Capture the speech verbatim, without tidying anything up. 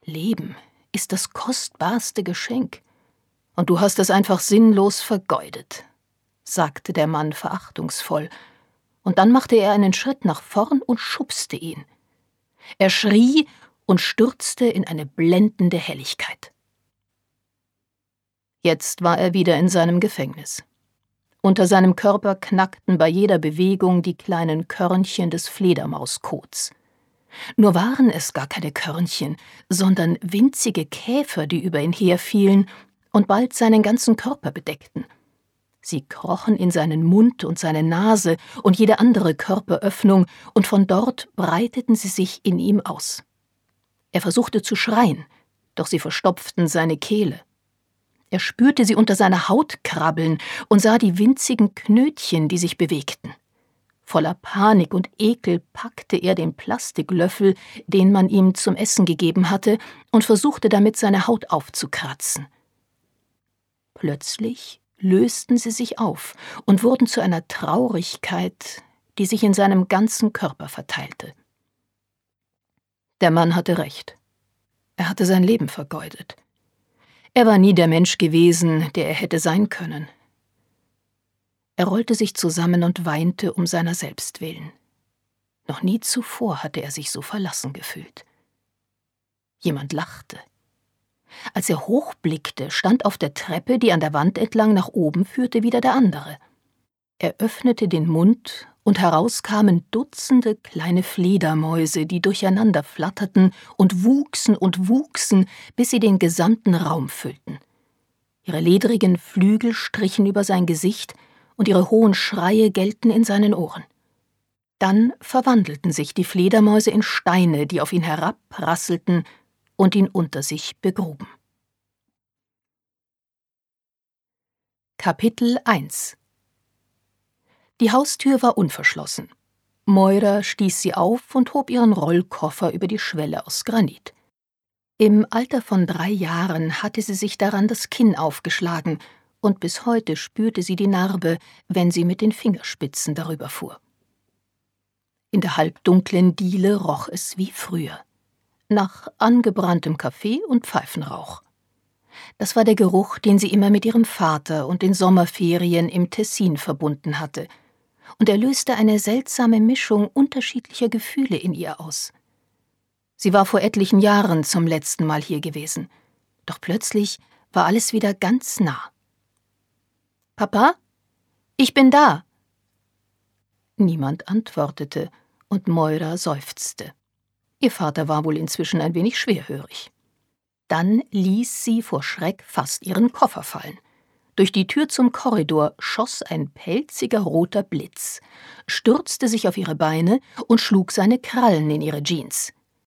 Leben ist das kostbarste Geschenk, und du hast es einfach sinnlos vergeudet, sagte der Mann verachtungsvoll, und dann machte er einen Schritt nach vorn und schubste ihn. Er schrie und stürzte in eine blendende Helligkeit. Jetzt war er wieder in seinem Gefängnis. Unter seinem Körper knackten bei jeder Bewegung die kleinen Körnchen des Fledermauskots. Nur waren es gar keine Körnchen, sondern winzige Käfer, die über ihn herfielen und bald seinen ganzen Körper bedeckten. Sie krochen in seinen Mund und seine Nase und jede andere Körperöffnung, und von dort breiteten sie sich in ihm aus. Er versuchte zu schreien, doch sie verstopften seine Kehle. Er spürte sie unter seiner Haut krabbeln und sah die winzigen Knötchen, die sich bewegten. Voller Panik und Ekel packte er den Plastiklöffel, den man ihm zum Essen gegeben hatte, und versuchte damit seine Haut aufzukratzen. Plötzlich lösten sie sich auf und wurden zu einer Traurigkeit, die sich in seinem ganzen Körper verteilte. Der Mann hatte recht. Er hatte sein Leben vergeudet. Er war nie der Mensch gewesen, der er hätte sein können. Er rollte sich zusammen und weinte um seiner selbst willen. Noch nie zuvor hatte er sich so verlassen gefühlt. Jemand lachte. Als er hochblickte, stand auf der Treppe, die an der Wand entlang nach oben führte, wieder der andere. Er öffnete den Mund, und heraus kamen Dutzende kleine Fledermäuse, die durcheinander flatterten und wuchsen und wuchsen, bis sie den gesamten Raum füllten. Ihre ledrigen Flügel strichen über sein Gesicht, und ihre hohen Schreie gellten in seinen Ohren. Dann verwandelten sich die Fledermäuse in Steine, die auf ihn herabprasselten und ihn unter sich begruben. Kapitel eins. Die Haustür war unverschlossen. Moira stieß sie auf und hob ihren Rollkoffer über die Schwelle aus Granit. Im Alter von drei Jahren hatte sie sich daran das Kinn aufgeschlagen, und bis heute spürte sie die Narbe, wenn sie mit den Fingerspitzen darüber fuhr. In der halbdunklen Diele roch es wie früher, nach angebranntem Kaffee und Pfeifenrauch. Das war der Geruch, den sie immer mit ihrem Vater und den Sommerferien im Tessin verbunden hatte, und er löste eine seltsame Mischung unterschiedlicher Gefühle in ihr aus. Sie war vor etlichen Jahren zum letzten Mal hier gewesen, doch plötzlich war alles wieder ganz nah. »Papa? Ich bin da!« Niemand antwortete, und Moira seufzte. Ihr Vater war wohl inzwischen ein wenig schwerhörig. Dann ließ sie vor Schreck fast ihren Koffer fallen. Durch die Tür zum Korridor schoss ein pelziger roter Blitz, stürzte sich auf ihre Beine und schlug seine Krallen in ihre Jeans.